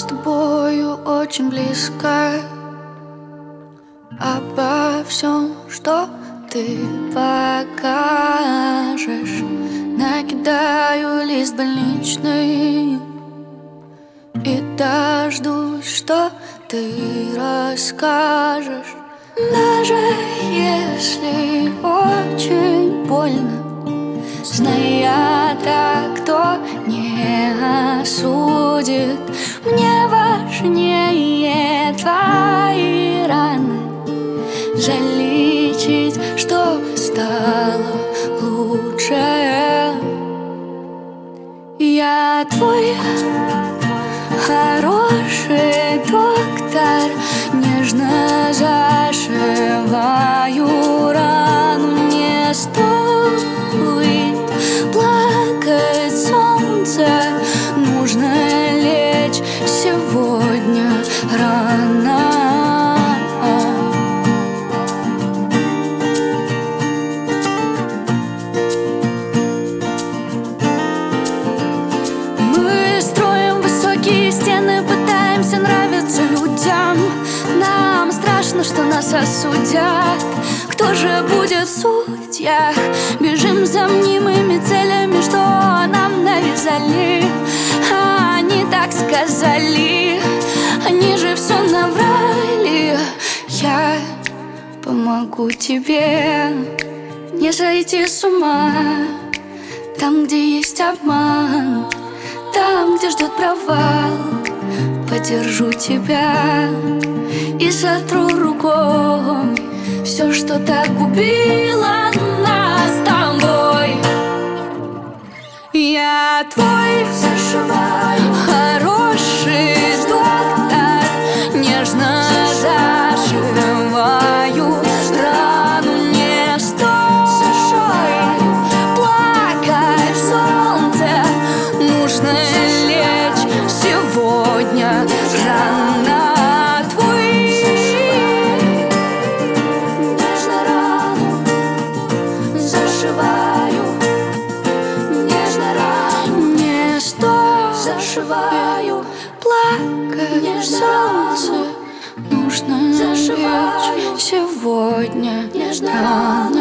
с тобою очень близко. Обо всем, что ты покажешь, накидаю лист больничный и дождусь, что ты расскажешь. Даже если очень больно, зная так, кто не осудит. Мне важнее твои раны залечить, чтоб стало лучше. Я твой хороший доктор, нежно зашиваю рану. Не стоит плакать, солнце, нужно лечь сегодня рано. Мы строим высокие стены, пытаемся нравиться людям. Нам страшно, что нас осудят. Кто же будет в судьях? Бежим за мнимыми целями, что нам навязали. А они так сказали, они же все наврали. Я помогу тебе не сойти с ума. Там, где есть обман, там, где ждет провал, поддержу тебя и сотру рукой все, что так губило нас с тобой. Я твой зашиваю хороший доктор, нежно зашиваю рану. Не стоит плакать, солнце, нужно лечь сегодня рано. Зашиваю, плакать, солнце, нужно лечь сегодня рано.